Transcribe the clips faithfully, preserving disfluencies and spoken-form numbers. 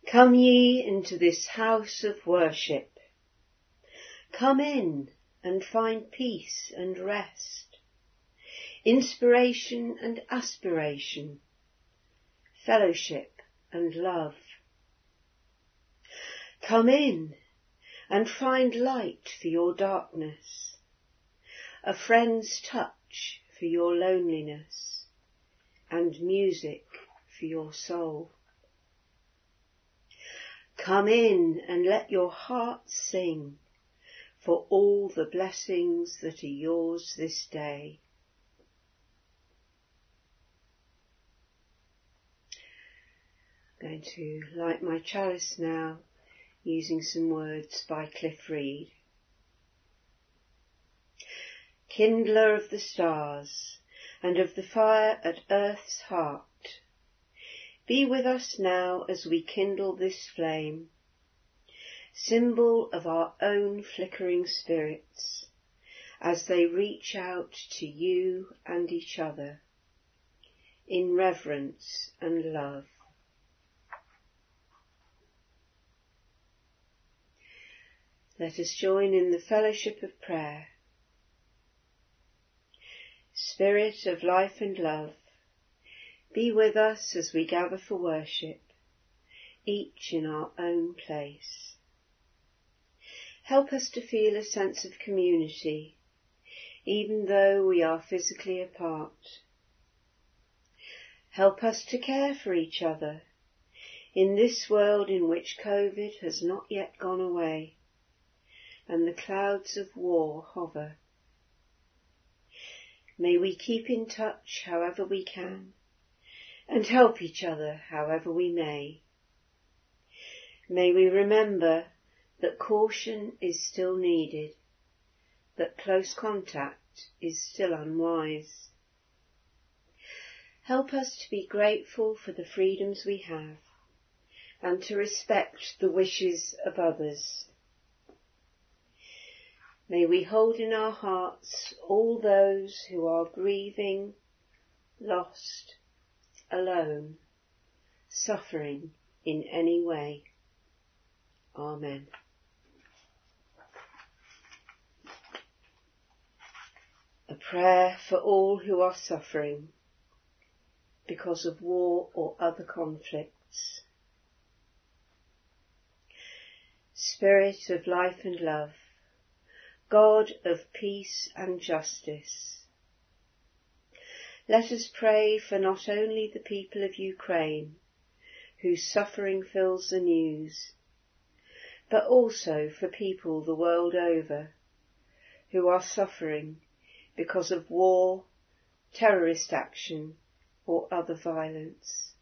Come ye into this house of worship. Come in and find peace and rest, inspiration and aspiration, fellowship and love. Come in and find light for your darkness, a friend's touch for your loneliness, and music for your soul. Come in and let your heart sing for all the blessings that are yours this day. I'm going to light my chalice now using some words by Cliff Reed. Kindler of the stars and of the fire at earth's heart, be with us now as we kindle this flame, symbol of our own flickering spirits, as they reach out to you and each other, in reverence and love. Let us join in the fellowship of prayer. Spirit of life and love, be with us as we gather for worship, each in our own place. Help us to feel a sense of community, even though we are physically apart. Help us to care for each other in this world in which COVID has not yet gone away and the clouds of war hover. May we keep in touch however we can and help each other however we may. May we remember that caution is still needed, that close contact is still unwise. Help us to be grateful for the freedoms we have and to respect the wishes of others. May we hold in our hearts all those who are grieving, lost, alone, suffering in any way. Amen. A prayer for all who are suffering because of war or other conflicts. Spirit of life and love, God of peace and justice, let us pray for not only the people of Ukraine, whose suffering fills the news, but also for people the world over who are suffering because of war, terrorist action, or other violence.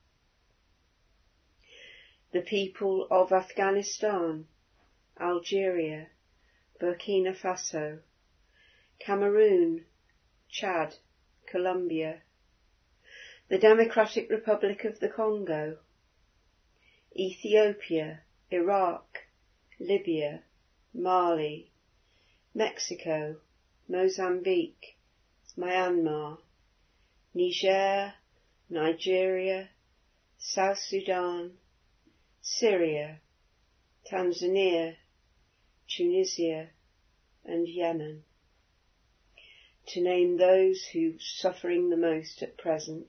The people of Afghanistan, Algeria, Burkina Faso, Cameroon, Chad, Colombia, the Democratic Republic of the Congo, Ethiopia, Iraq, Libya, Mali, Mexico, Mozambique, Myanmar, Niger, Nigeria, South Sudan, Syria, Tanzania, Tunisia and Yemen, to name those who are suffering the most at present.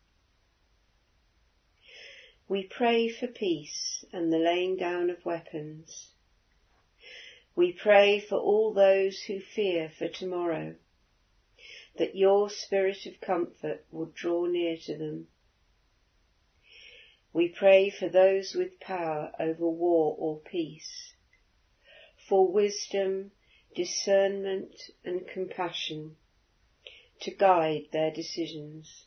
We pray for peace and the laying down of weapons. We pray for all those who fear for tomorrow, that your spirit of comfort would draw near to them. We pray for those with power over war or peace, for wisdom, discernment and compassion to guide their decisions.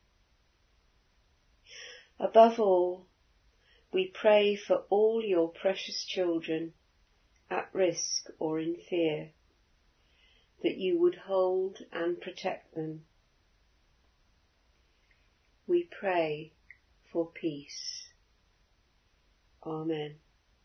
Above all, we pray for all your precious children at risk or in fear, that you would hold and protect them. We pray for peace. Amen.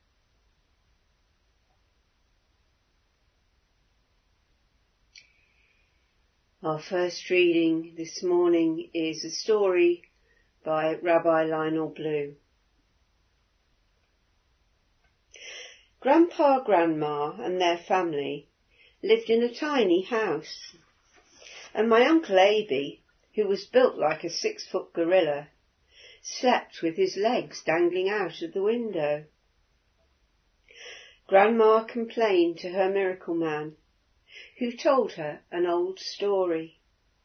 Our first reading this morning is a story by Rabbi Lionel Blue. Grandpa, Grandma and their family lived in a tiny house, and my Uncle Aby, who was built like a six-foot gorilla, slept with his legs dangling out of the window. Grandma complained to her miracle man, who told her an old story.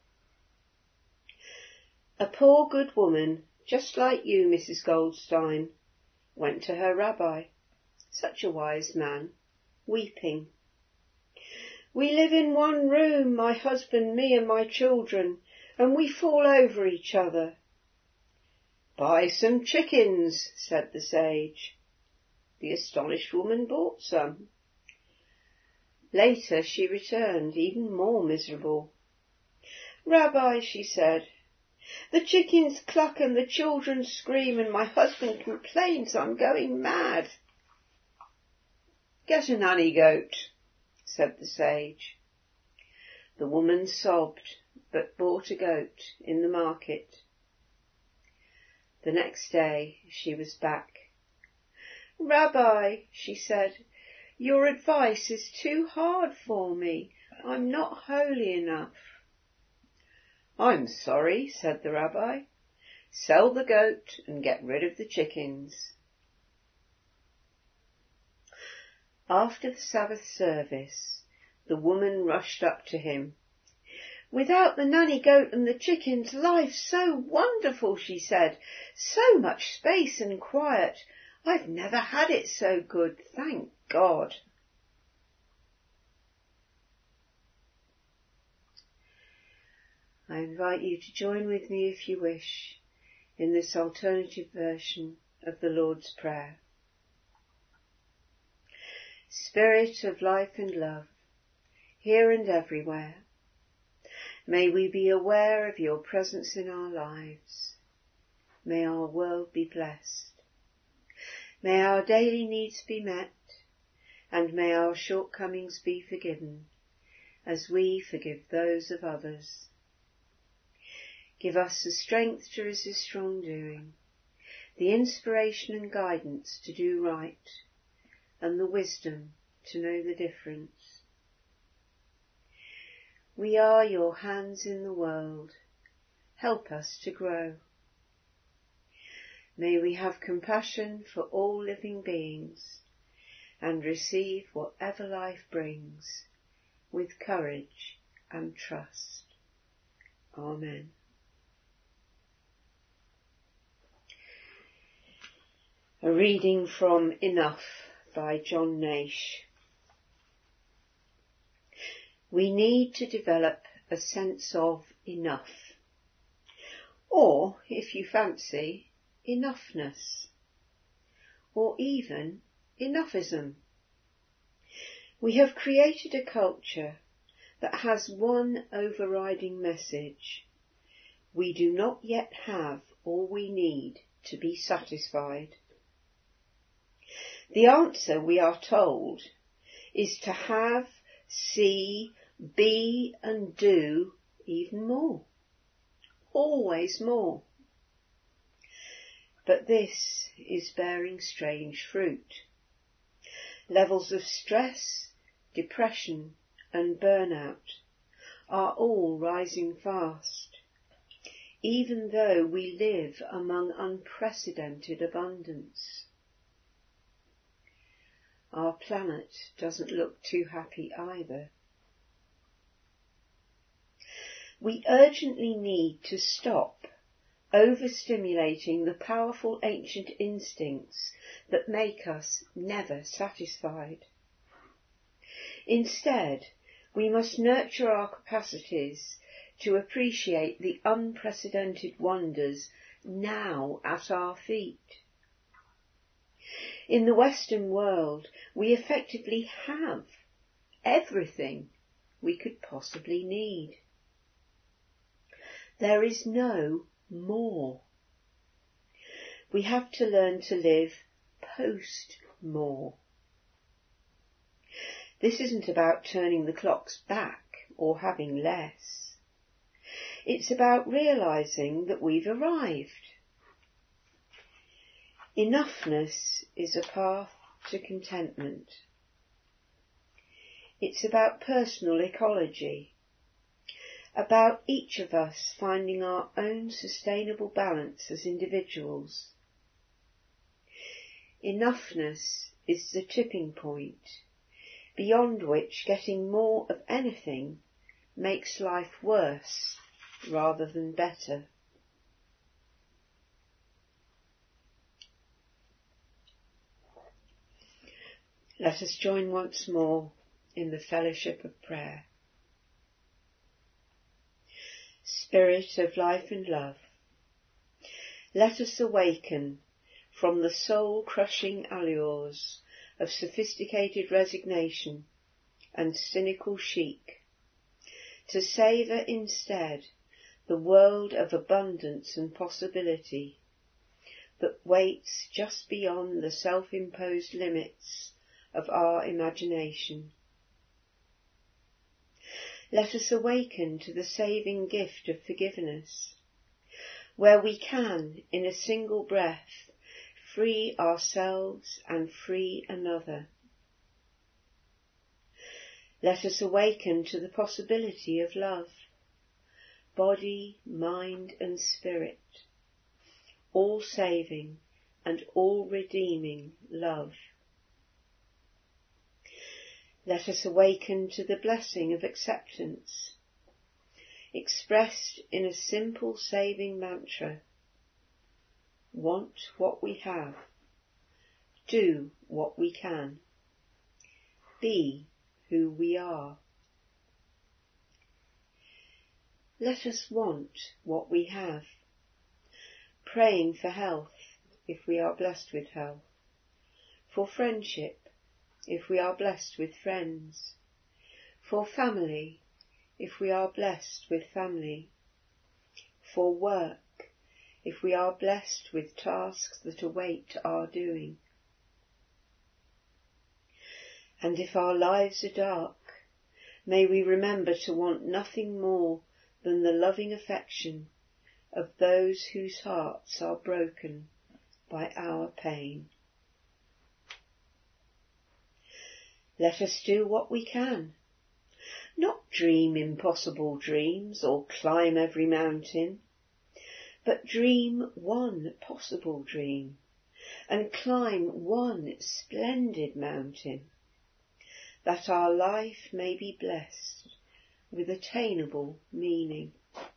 A poor good woman, just like you, Missus Goldstein, went to her rabbi, such a wise man, weeping. We live in one room, my husband, me and my children, and we fall over each other. Buy some chickens, said the sage. The astonished woman bought some. Later she returned, even more miserable. Rabbi, she said, the chickens cluck and the children scream and my husband complains I'm going mad. Get a nanny goat, said the sage. The woman sobbed, but bought a goat in the market. The next day she was back. Rabbi, she said, your advice is too hard for me. I'm not holy enough. I'm sorry, said the rabbi. Sell the goat and get rid of the chickens. After the Sabbath service, the woman rushed up to him. Without the nanny goat and the chickens, life's so wonderful, she said. So much space and quiet. I've never had it so good, thank God. I invite you to join with me, if you wish, in this alternative version of the Lord's Prayer. Spirit of life and love, here and everywhere, may we be aware of your presence in our lives. May our world be blessed. May our daily needs be met, and may our shortcomings be forgiven, as we forgive those of others. Give us the strength to resist wrongdoing, the inspiration and guidance to do right, and the wisdom to know the difference. We are your hands in the world. Help us to grow. May we have compassion for all living beings and receive whatever life brings with courage and trust. Amen. A reading from Enough by John Nash. We need to develop a sense of enough, or, if you fancy, enoughness, or even enoughism. We have created a culture that has one overriding message. We do not yet have all we need to be satisfied. The answer, we are told, is to have, see, be and do even more. Always more. But this is bearing strange fruit. Levels of stress, depression and burnout are all rising fast, even though we live among unprecedented abundance. Our planet doesn't look too happy either. We urgently need to stop overstimulating the powerful ancient instincts that make us never satisfied. Instead, we must nurture our capacities to appreciate the unprecedented wonders now at our feet. In the Western world, we effectively have everything we could possibly need. There is no more. We have to learn to live post-more. This isn't about turning the clocks back or having less. It's about realising that we've arrived. Enoughness is a path to contentment. It's about personal ecology, about each of us finding our own sustainable balance as individuals. Enoughness is the tipping point, beyond which getting more of anything makes life worse rather than better. Let us join once more in the fellowship of prayer. Spirit of life and love, let us awaken from the soul-crushing allures of sophisticated resignation and cynical chic, to savour instead the world of abundance and possibility that waits just beyond the self-imposed limits of our imagination. Let us awaken to the saving gift of forgiveness, where we can, in a single breath, free ourselves and free another. Let us awaken to the possibility of love, body, mind and spirit, all saving and all redeeming love. Let us awaken to the blessing of acceptance, expressed in a simple saving mantra. Want what we have, do what we can, be who we are. Let us want what we have, praying for health if we are blessed with health, for friendship if we are blessed with friends, for family if we are blessed with family, for work if we are blessed with tasks that await our doing. And if our lives are dark, may we remember to want nothing more than the loving affection of those whose hearts are broken by our pain. Let us do what we can, not dream impossible dreams or climb every mountain, but dream one possible dream and climb one splendid mountain, that our life may be blessed with attainable meaning.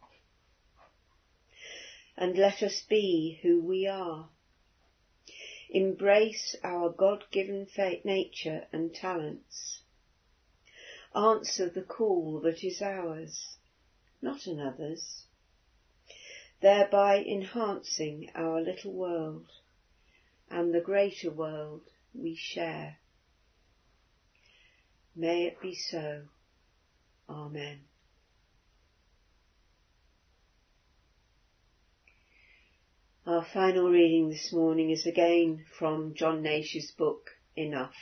And let us be who we are. Embrace our God-given nature and talents. Answer the call that is ours, not another's, thereby enhancing our little world and the greater world we share. May it be so. Amen. Our final reading this morning is again from John Nash's book, Enough.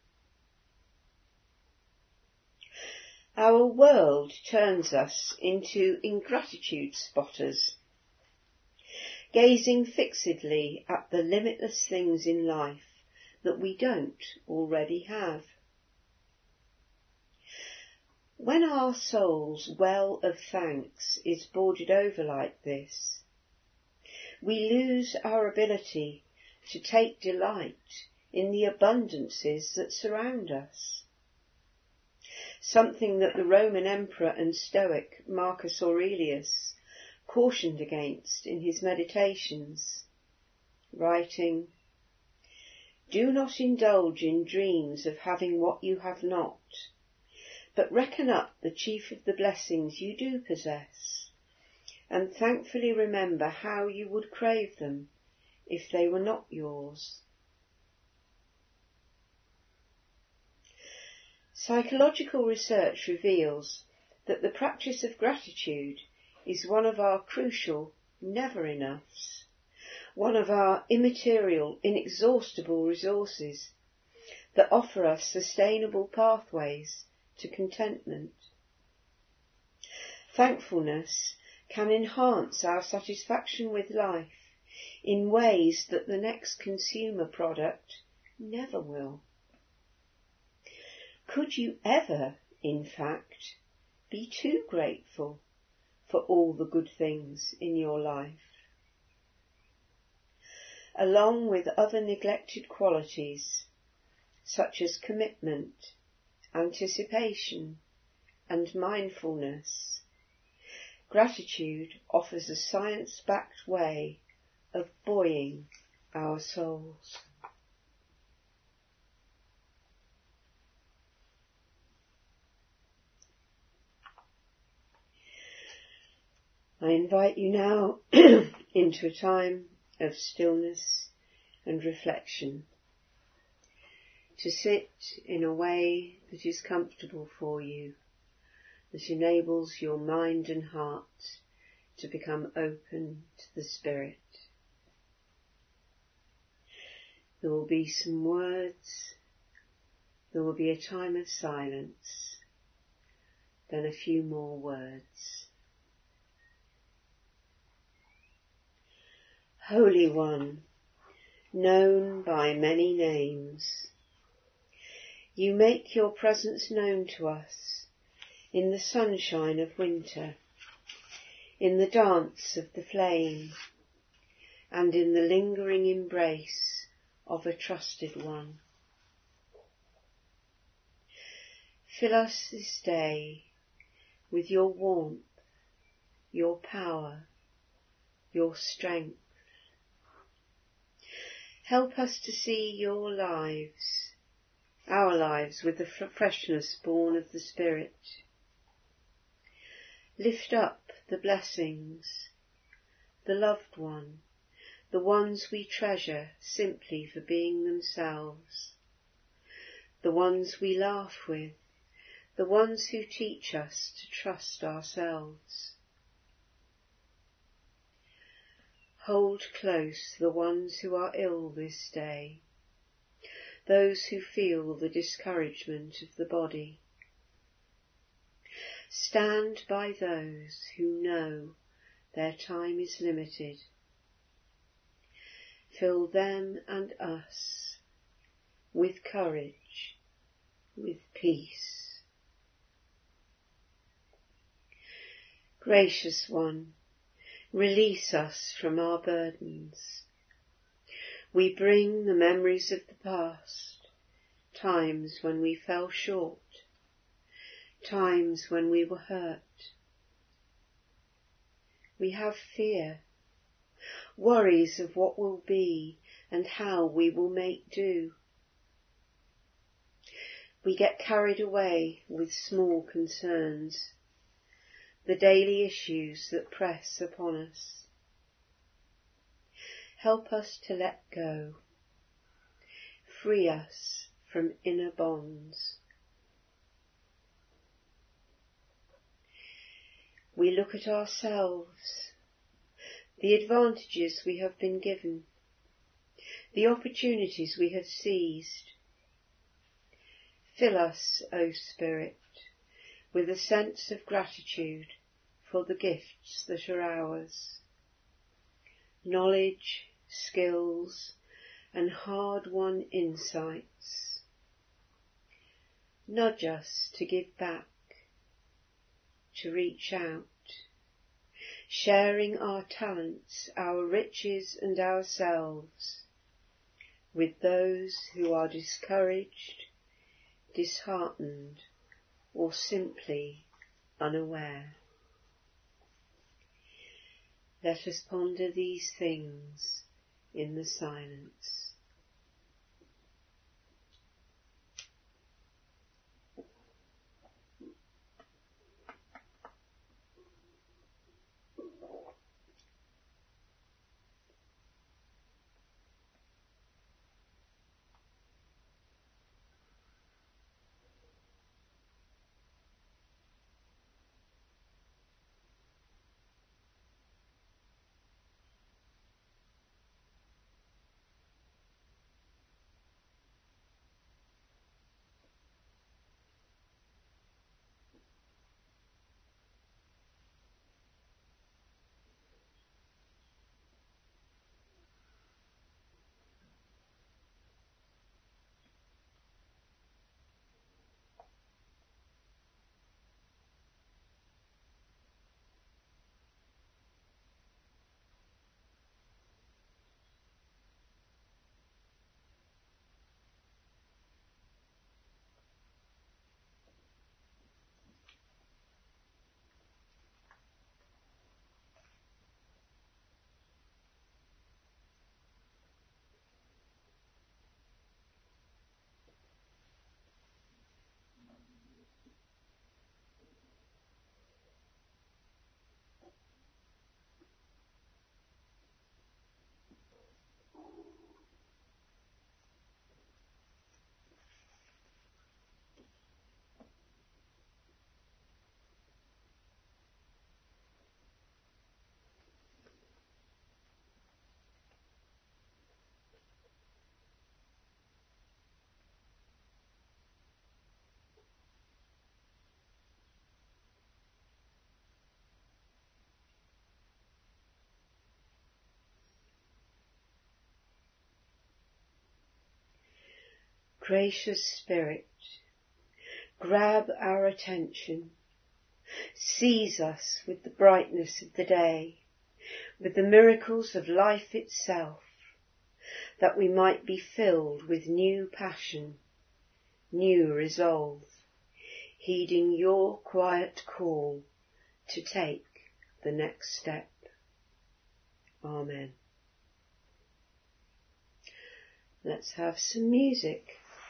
Our world turns us into ingratitude spotters, gazing fixedly at the limitless things in life that we don't already have. When our soul's well of thanks is boarded over like this, we lose our ability to take delight in the abundances that surround us. Something that the Roman emperor and Stoic Marcus Aurelius cautioned against in his Meditations, writing, "Do not indulge in dreams of having what you have not, but reckon up the chief of the blessings you do possess, and thankfully remember how you would crave them if they were not yours." Psychological research reveals that the practice of gratitude is one of our crucial never-enoughs, one of our immaterial, inexhaustible resources that offer us sustainable pathways to contentment. Thankfulness can enhance our satisfaction with life in ways that the next consumer product never will. Could you ever, in fact, be too grateful for all the good things in your life? Along with other neglected qualities, such as commitment, anticipation, and mindfulness, gratitude offers a science-backed way of buoying our souls. I invite you now into a time of stillness and reflection, to sit in a way that is comfortable for you, that enables your mind and heart to become open to the Spirit. There will be some words, there will be a time of silence, then a few more words. Holy One, known by many names, you make your presence known to us in the sunshine of winter, in the dance of the flame, and in the lingering embrace of a trusted one. Fill us this day with your warmth, your power, your strength. Help us to see your lives, our lives, with the freshness born of the Spirit. Lift up the blessings, the loved one, the ones we treasure simply for being themselves, the ones we laugh with, the ones who teach us to trust ourselves. Hold close the ones who are ill this day, those who feel the discouragement of the body. Stand by those who know their time is limited. Fill them and us with courage, with peace. Gracious One, release us from our burdens. We bring the memories of the past, times when we fell short, times when we were hurt. We have fear, worries of what will be and how we will make do. We get carried away with small concerns, the daily issues that press upon us. Help us to let go. Free us from inner bonds. We look at ourselves, the advantages we have been given, the opportunities we have seized. Fill us, O Spirit, with a sense of gratitude for the gifts that are ours. Knowledge, skills, and hard-won insights. Nudge us to give back, to reach out, sharing our talents, our riches and ourselves with those who are discouraged, disheartened, or simply unaware. Let us ponder these things in the silence. Gracious Spirit, grab our attention, seize us with the brightness of the day, with the miracles of life itself, that we might be filled with new passion, new resolve, heeding your quiet call to take the next step. Amen. Let's have some music.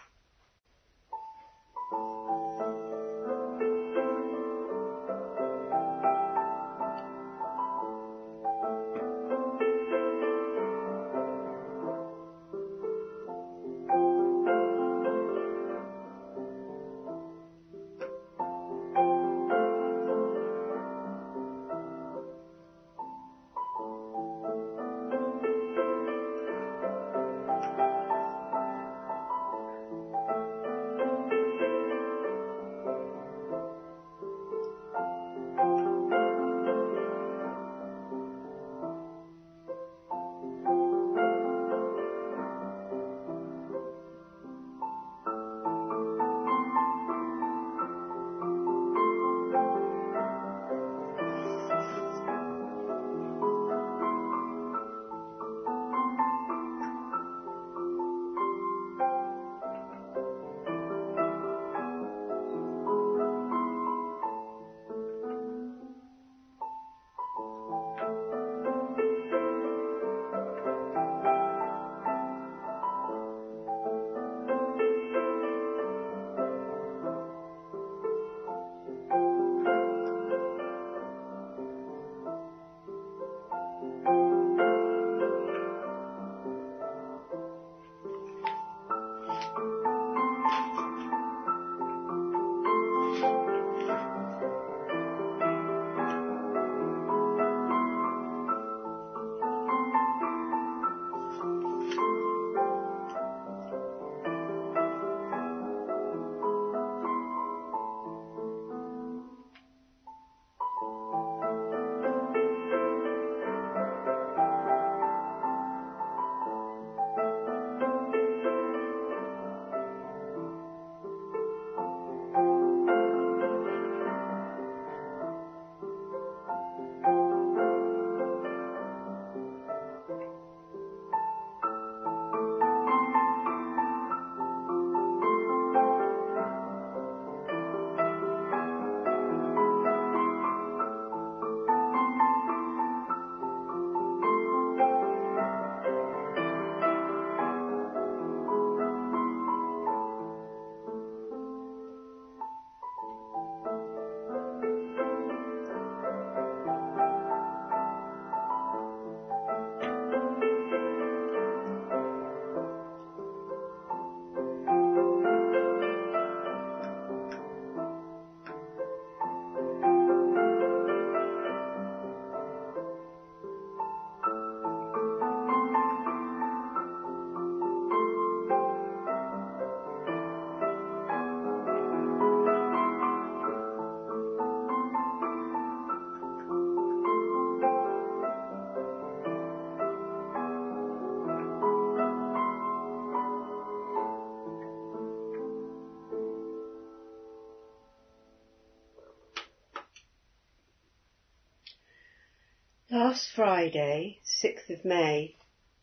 Last Friday, sixth of May,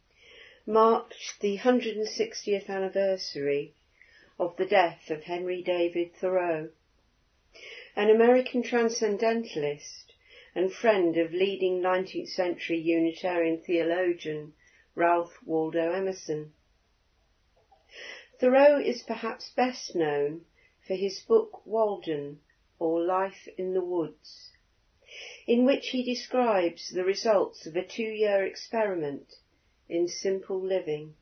marked the one hundred sixtieth anniversary of the death of Henry David Thoreau, an American transcendentalist and friend of leading nineteenth century Unitarian theologian Ralph Waldo Emerson. Thoreau is perhaps best known for his book Walden, or Life in the Woods, in which he describes the results of a two-year experiment in simple living.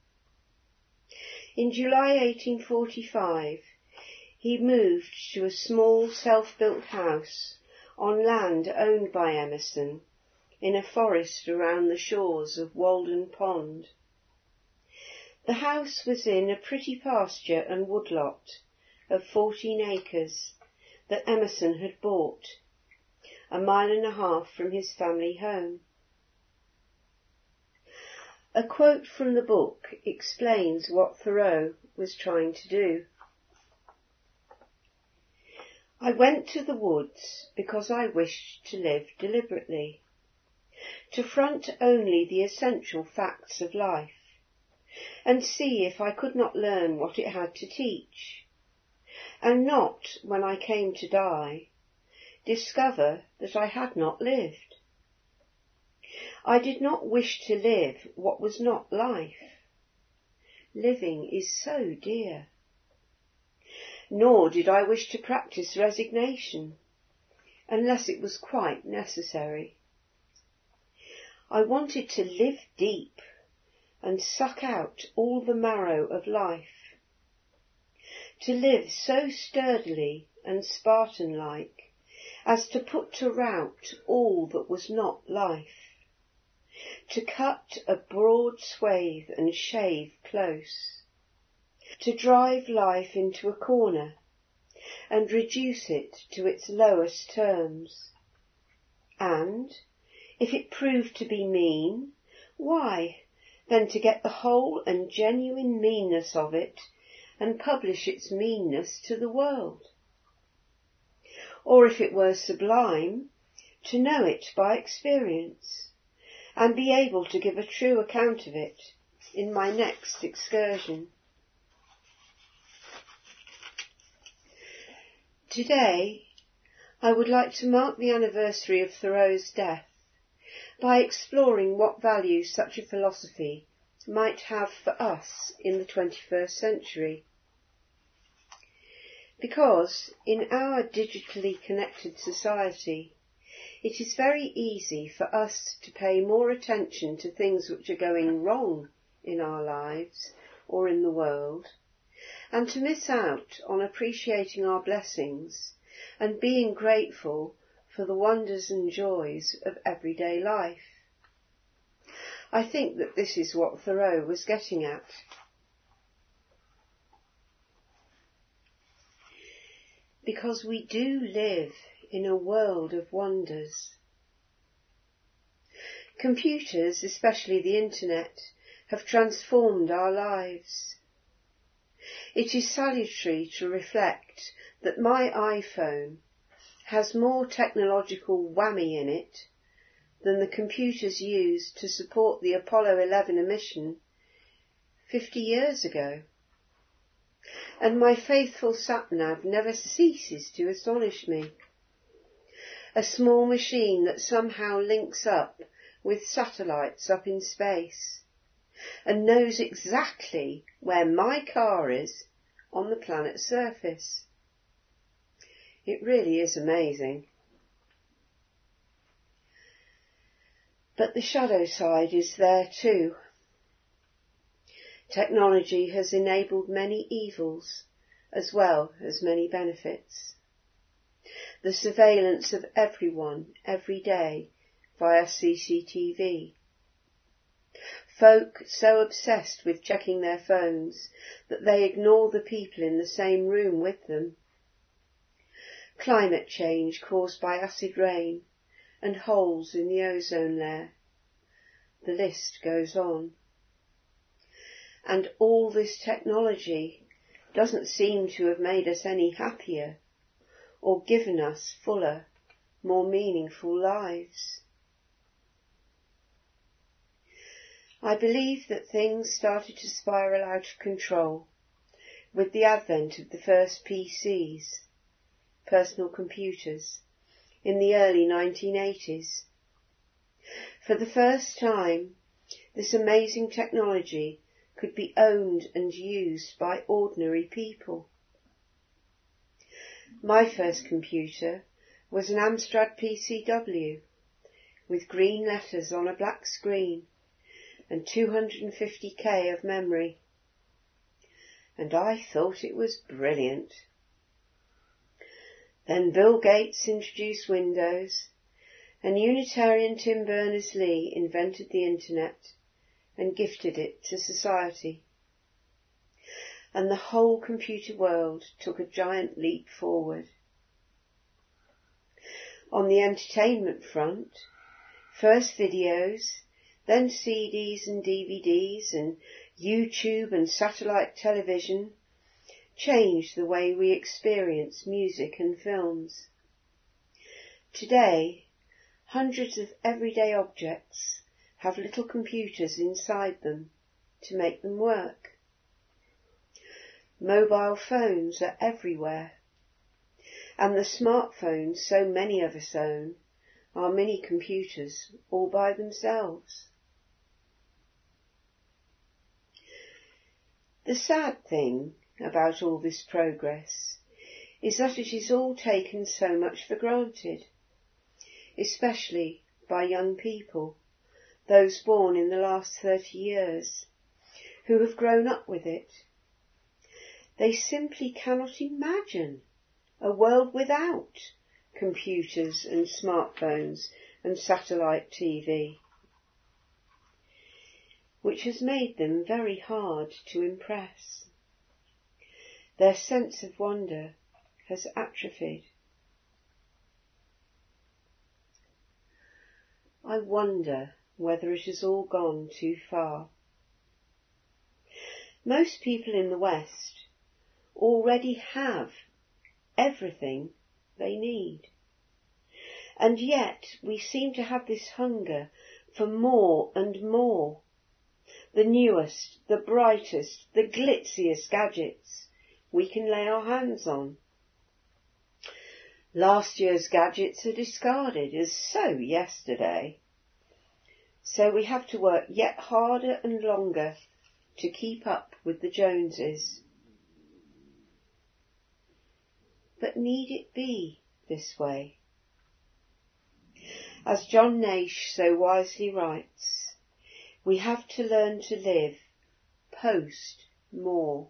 In July eighteen forty-five, he moved to a small self-built house on land owned by Emerson in a forest around the shores of Walden Pond. The house was in a pretty pasture and woodlot of fourteen acres that Emerson had bought, a mile and a half from his family home. A quote from the book explains what Thoreau was trying to do. I went to the woods because I wished to live deliberately, to front only the essential facts of life, and see if I could not learn what it had to teach, and not, when I came to die, discover that I had not lived. I did not wish to live what was not life. Living is so dear. Nor did I wish to practice resignation, unless it was quite necessary. I wanted to live deep and suck out all the marrow of life, to live so sturdily and Spartan-like as to put to rout all that was not life, to cut a broad swathe and shave close, to drive life into a corner and reduce it to its lowest terms, and, if it proved to be mean, why, then to get the whole and genuine meanness of it and publish its meanness to the world. Or if it were sublime, to know it by experience, and be able to give a true account of it in my next excursion. Today, I would like to mark the anniversary of Thoreau's death by exploring what value such a philosophy might have for us in the twenty-first century. Because in our digitally connected society, it is very easy for us to pay more attention to things which are going wrong in our lives or in the world, and to miss out on appreciating our blessings and being grateful for the wonders and joys of everyday life. I think that this is what Thoreau was getting at. Because we do live in a world of wonders. Computers, especially the internet, have transformed our lives. It is salutary to reflect that my iPhone has more technological whammy in it than the computers used to support the Apollo eleven mission fifty years ago. And my faithful sat-nav never ceases to astonish me. A small machine that somehow links up with satellites up in space and knows exactly where my car is on the planet's surface. It really is amazing. But the shadow side is there too. Technology has enabled many evils as well as many benefits. The surveillance of everyone every day via C C T V. Folk so obsessed with checking their phones that they ignore the people in the same room with them. Climate change caused by acid rain and holes in the ozone layer. The list goes on. And all this technology doesn't seem to have made us any happier or given us fuller, more meaningful lives. I believe that things started to spiral out of control with the advent of the first P Cs, personal computers, in the early nineteen eighties. For the first time, this amazing technology could be owned and used by ordinary people. My first computer was an Amstrad P C W with green letters on a black screen and two hundred fifty K of memory. And I thought it was brilliant. Then Bill Gates introduced Windows, and Unitarian Tim Berners-Lee invented the Internet and gifted it to society. And the whole computer world took a giant leap forward. On the entertainment front, first videos, Then C Ds and D V Ds and YouTube and satellite television changed the way we experience music and films. Today, hundreds of everyday objects have little computers inside them to make them work. Mobile phones are everywhere, and the smartphones so many of us own are mini computers all by themselves. The sad thing about all this progress is that it is all taken so much for granted, especially by young people, those born in the last thirty years, who have grown up with it. They simply cannot imagine a world without computers and smartphones and satellite T V, which has made them very hard to impress. Their sense of wonder has atrophied. I wonder whether it has all gone too far. Most people in the West already have everything they need. And yet we seem to have this hunger for more and more. The newest, the brightest, the glitziest gadgets we can lay our hands on. Last year's gadgets are discarded as so yesterday. So we have to work yet harder and longer to keep up with the Joneses. But need it be this way? As John Nash so wisely writes, we have to learn to live post more.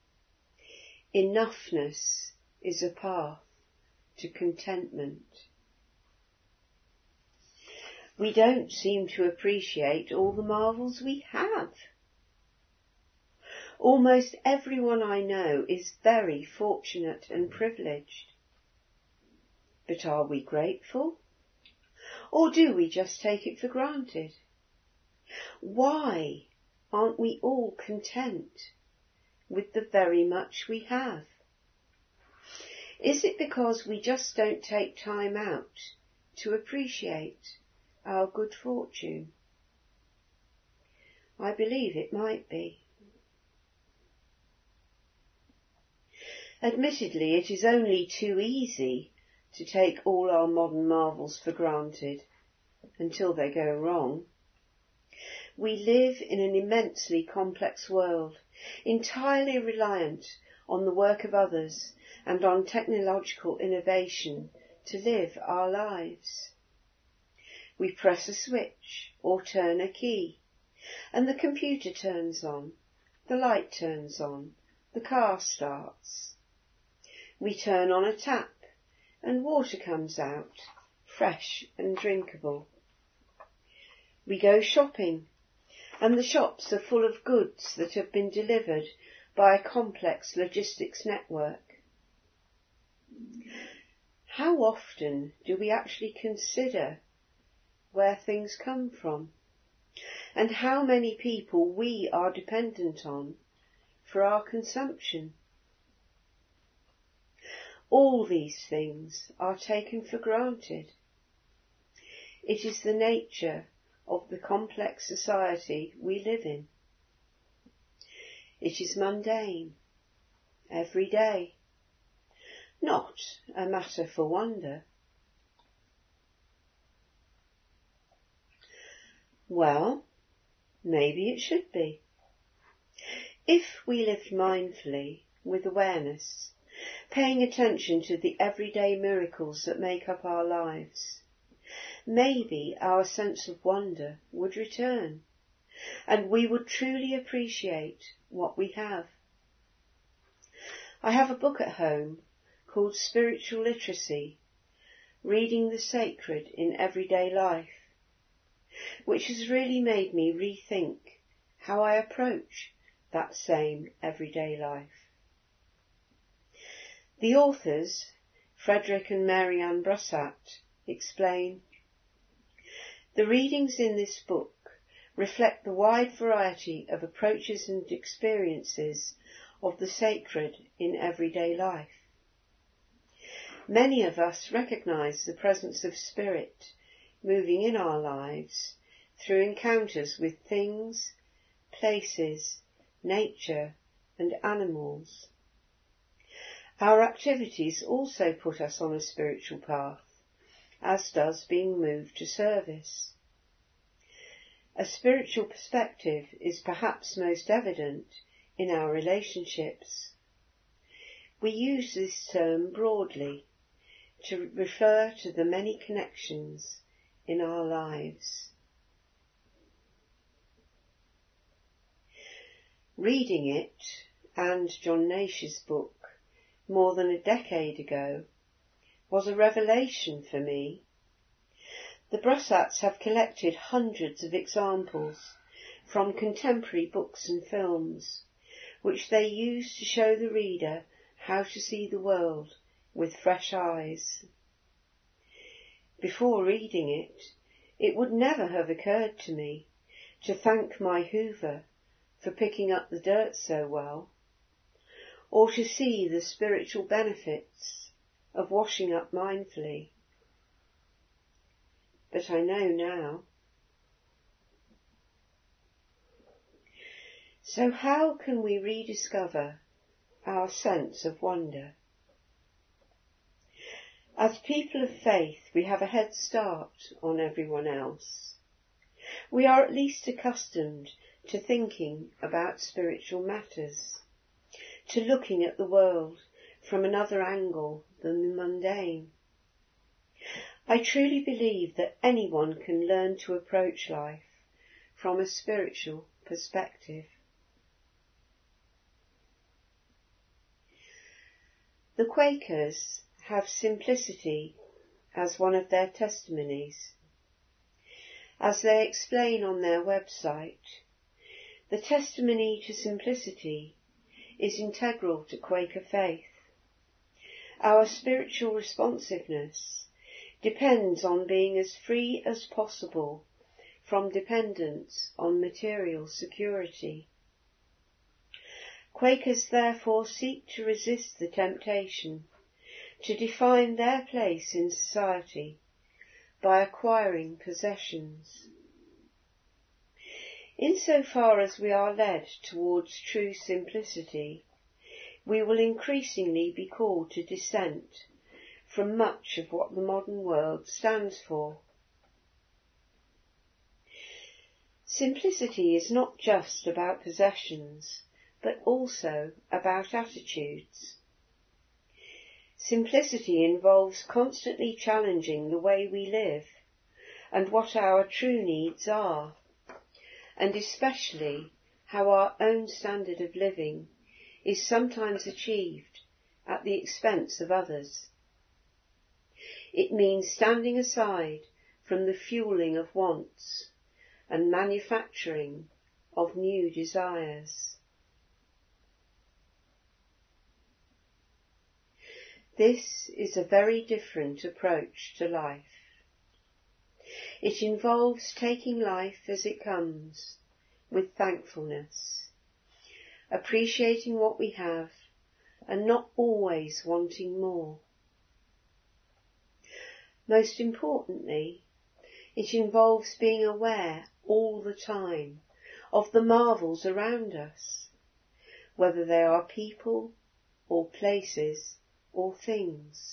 Enoughness is a path to contentment. We don't seem to appreciate all the marvels we have. Almost everyone I know is very fortunate and privileged. But are we grateful? Or do we just take it for granted? Why aren't we all content with the very much we have? Is it because we just don't take time out to appreciate our good fortune? I believe it might be. Admittedly, it is only too easy to take all our modern marvels for granted until they go wrong. We live in an immensely complex world, entirely reliant on the work of others and on technological innovation to live our lives. We press a switch or turn a key, and the computer turns on, the light turns on, the car starts. We turn on a tap, and water comes out, fresh and drinkable. We go shopping, and the shops are full of goods that have been delivered by a complex logistics network. How often do we actually consider where things come from, and how many people we are dependent on for our consumption? All these things are taken for granted. It is the nature of the complex society we live in. It is mundane, every day, not a matter for wonder. Well, maybe it should be. If we lived mindfully, with awareness, paying attention to the everyday miracles that make up our lives, maybe our sense of wonder would return, and we would truly appreciate what we have. I have a book at home called Spiritual Literacy, Reading the Sacred in Everyday Life, which has really made me rethink how I approach that same everyday life. The authors, Frederick and Marianne Brussat, explain, the readings in this book reflect the wide variety of approaches and experiences of the sacred in everyday life. Many of us recognise the presence of spirit moving in our lives through encounters with things, places, nature and animals. Our activities also put us on a spiritual path, as does being moved to service. A spiritual perspective is perhaps most evident in our relationships. We use this term broadly to refer to the many connections in our lives. Reading it, and John Nash's book, more than a decade ago, was a revelation for me. The Brossats have collected hundreds of examples from contemporary books and films, which they use to show the reader how to see the world with fresh eyes. Before reading it, it would never have occurred to me to thank my Hoover for picking up the dirt so well, or to see the spiritual benefits of washing up mindfully. But I know now. So how can we rediscover our sense of wonder? As people of faith, we have a head start on everyone else. We are at least accustomed to thinking about spiritual matters, to looking at the world from another angle than the mundane. I truly believe that anyone can learn to approach life from a spiritual perspective. The Quakers have simplicity as one of their testimonies. As they explain on their website, the testimony to simplicity is integral to Quaker faith. Our spiritual responsiveness depends on being as free as possible from dependence on material security. Quakers therefore seek to resist the temptation to define their place in society by acquiring possessions. Insofar as we are led towards true simplicity, we will increasingly be called to dissent from much of what the modern world stands for. Simplicity is not just about possessions, but also about attitudes. Simplicity involves constantly challenging the way we live and what our true needs are, and especially how our own standard of living is sometimes achieved at the expense of others. It means standing aside from the fueling of wants and manufacturing of new desires. This is a very different approach to life. It involves taking life as it comes, with thankfulness, appreciating what we have and not always wanting more. Most importantly, it involves being aware all the time of the marvels around us, whether they are people or places or things.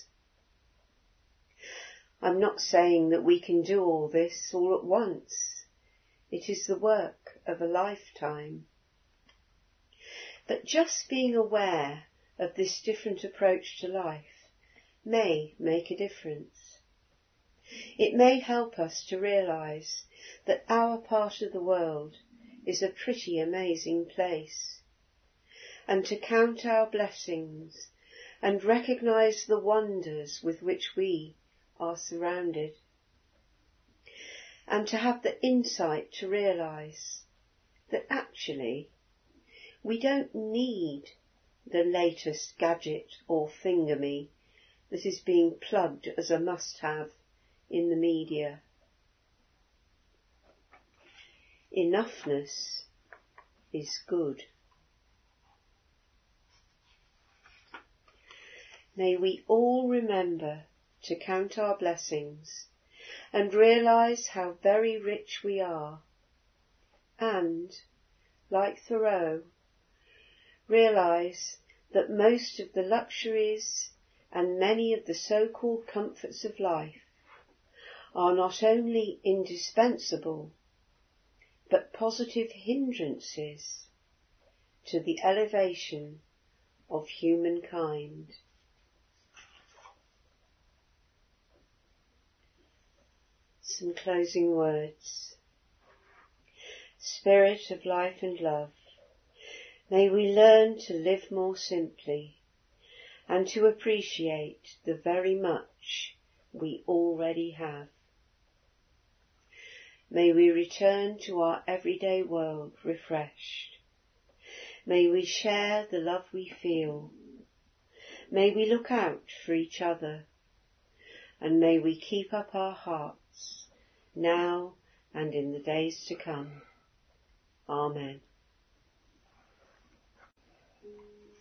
I'm not saying that we can do all this all at once. It is the work of a lifetime. But just being aware of this different approach to life may make a difference. It may help us to realise that our part of the world is a pretty amazing place, and to count our blessings and recognise the wonders with which we are surrounded, and to have the insight to realise that actually we don't need the latest gadget or thingamy that is being plugged as a must-have in the media. enoughness is good. May we all remember to count our blessings and realise how very rich we are, and, like Thoreau, realise that most of the luxuries and many of the so-called comforts of life are not only indispensable, but positive hindrances to the elevation of humankind. Some closing words. Spirit of life and love, may we learn to live more simply and to appreciate the very much we already have. May we return to our everyday world refreshed. May we share the love we feel. May we look out for each other. And may we keep up our hearts now and in the days to come. Amen.